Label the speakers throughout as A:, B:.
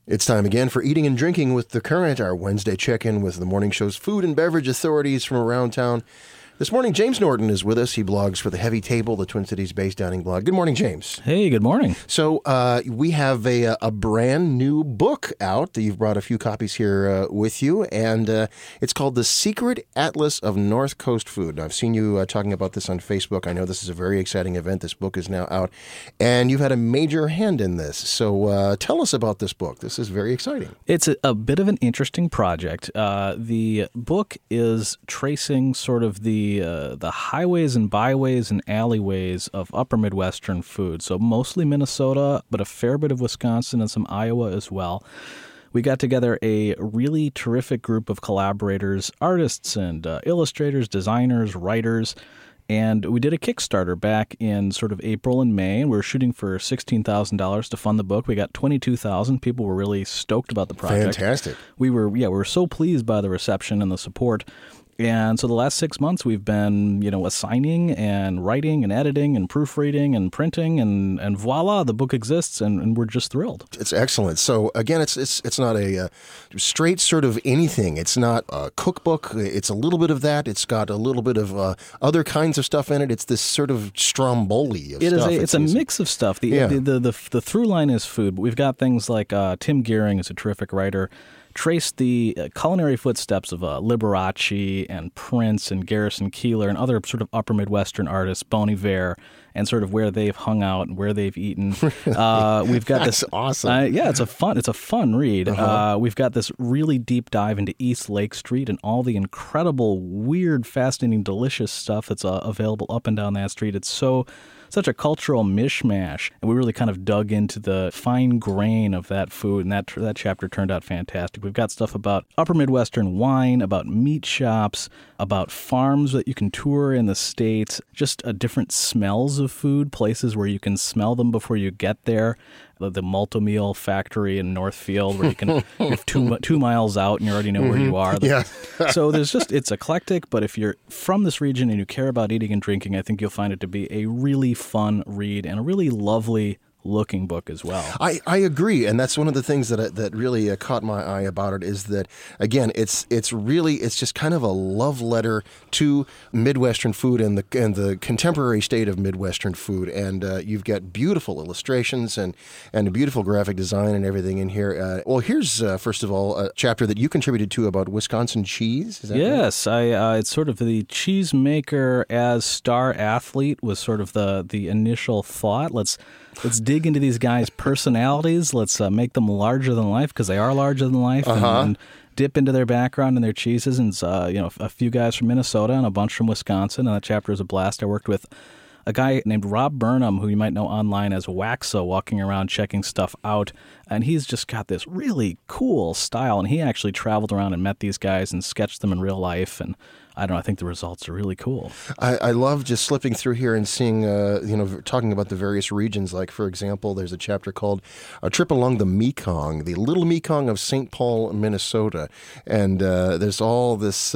A: It's time again for Eating and Drinking with The Current, our Wednesday check-in with the morning show's food and beverage authorities from around town. This morning, James Norton is with us. He blogs for The Heavy Table, the Twin Cities-based dining blog. Good morning, James.
B: Hey, good morning.
A: So we have a brand new book out. You've brought a few copies here with you, and it's called The Secret Atlas of North Coast Food. Now, I've seen you talking about this on Facebook. I know this is a very exciting event. This book is now out, and you've had a major hand in this. So tell us about this book. This is very exciting.
B: It's a bit of an interesting project. The book is tracing sort of the highways and byways and alleyways of upper Midwestern food. So mostly Minnesota, but a fair bit of Wisconsin and some Iowa as well. We got together a really terrific group of collaborators, artists and illustrators, designers, writers, and we did a Kickstarter back in sort of April and May, and we were shooting for $16,000 to fund the book. We got $22,000. People were really stoked about the project.
A: Fantastic.
B: We were so pleased by the reception and the support. And so the last 6 months we've been, assigning and writing and editing and proofreading and printing and voila, the book exists and we're just thrilled.
A: It's excellent. So again, it's not a straight sort of anything. It's not a cookbook. It's a little bit of that. It's got a little bit of other kinds of stuff in it. It's this sort of stromboli of stuff.
B: It's a mix of stuff. The through line is food, but we've got things like Tim Gearing is a terrific writer. Traced the culinary footsteps of Liberace and Prince and Garrison Keillor and other sort of upper Midwestern artists, Bon Iver, and sort of where they've hung out and where they've eaten. We've got
A: That's
B: this
A: awesome.
B: it's a fun read. We've got this really deep dive into East Lake Street and all the incredible, weird, fascinating, delicious stuff that's available up and down that street. It's such a cultural mishmash, and we really kind of dug into the fine grain of that food, and that chapter turned out fantastic. We've got stuff about upper Midwestern wine, about meat shops, about farms that you can tour in the States, just different smells of food, places where you can smell them before you get there. The Multimeal factory in Northfield, where you're 2 miles out and you already know where you are.
A: Yeah.
B: So it's eclectic, but if you're from this region and you care about eating and drinking, I think you'll find it to be a really fun read and a really lovely looking book as well.
A: I agree, and that's one of the things that really caught my eye about it is that, again, it's just kind of a love letter to Midwestern food and the contemporary state of Midwestern food, and you've got beautiful illustrations and a beautiful graphic design and everything in here. Well, here's first of all a chapter that you contributed to about Wisconsin cheese. Is that
B: yes, right? It's sort of the cheesemaker as star athlete was sort of the initial thought. Let's dig into these guys' personalities. Let's make them larger than life, because they are larger than life, and dip into their background and their cheeses. And a few guys from Minnesota and a bunch from Wisconsin. And that chapter is a blast. I worked with a guy named Rob Burnham, who you might know online as Waxo, walking around checking stuff out. And he's just got this really cool style. And he actually traveled around and met these guys and sketched them in real life. And I think the results are really cool.
A: I love just slipping through here and seeing, talking about the various regions. Like, for example, there's a chapter called A Trip Along the Mekong, the Little Mekong of St. Paul, Minnesota. And there's all this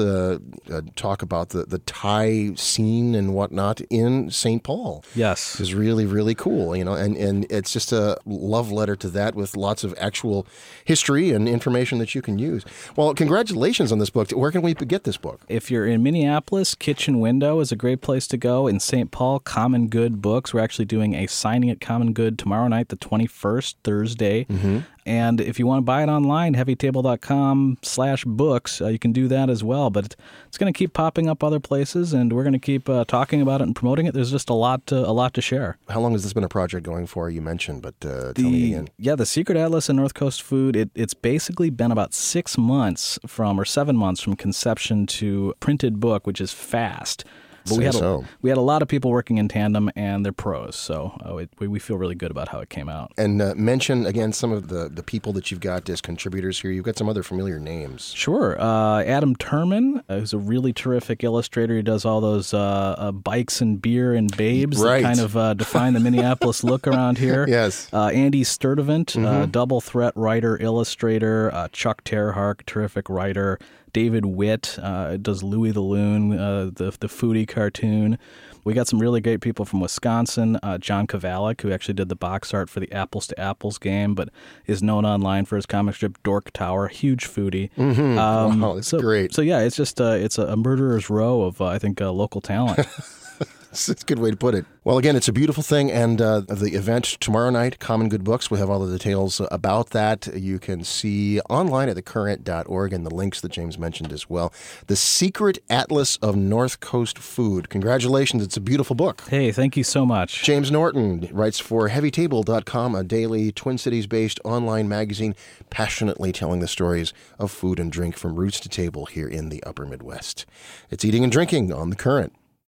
A: talk about the Thai scene and whatnot in St. Paul.
B: Yes.
A: It's really, really cool, and it's just a love letter to that with lots of actual history and information that you can use. Well, congratulations on this book. Where can we get this book?
B: If you're in Minneapolis, Kitchen Window is a great place to go. In St. Paul, Common Good Books. We're actually doing a signing at Common Good tomorrow night, the 21st, Thursday. Mm-hmm. And if you want to buy it online, heavytable.com/books, you can do that as well. But it's going to keep popping up other places, and we're going to keep talking about it and promoting it. There's just a lot to share.
A: How long has this been a project going for? You mentioned, but tell me again.
B: Yeah, the Secret Atlas in North Coast Food, it's basically been about 7 months from conception to printed book, which is fast. But we had a lot of people working in tandem, and they're pros, so we feel really good about how it came out.
A: And mention, again, some of the people that you've got as contributors here. You've got some other familiar names.
B: Sure. Adam Turman, who's a really terrific illustrator. He does all those bikes and beer and babes that kind of define the Minneapolis look around here.
A: Yes.
B: Andy Sturdivant, double threat writer, illustrator. Chuck Terhark, terrific writer. David Witt does Louie the Loon, the foodie cartoon. We got some really great people from Wisconsin. John Kovalik, who actually did the box art for the Apples to Apples game, but is known online for his comic strip Dork Tower. Huge foodie.
A: Wow, that's great.
B: So yeah, it's just it's a murderer's row of I think local talent.
A: It's a good way to put it. Well, again, it's a beautiful thing, and the event tomorrow night, Common Good Books, we have all the details about that. You can see online at thecurrent.org and the links that James mentioned as well. The Secret Atlas of North Coast Food. Congratulations. It's a beautiful book.
B: Hey, thank you so much.
A: James Norton writes for HeavyTable.com, a daily Twin Cities-based online magazine passionately telling the stories of food and drink from roots to table here in the Upper Midwest. It's Eating and Drinking on The Current.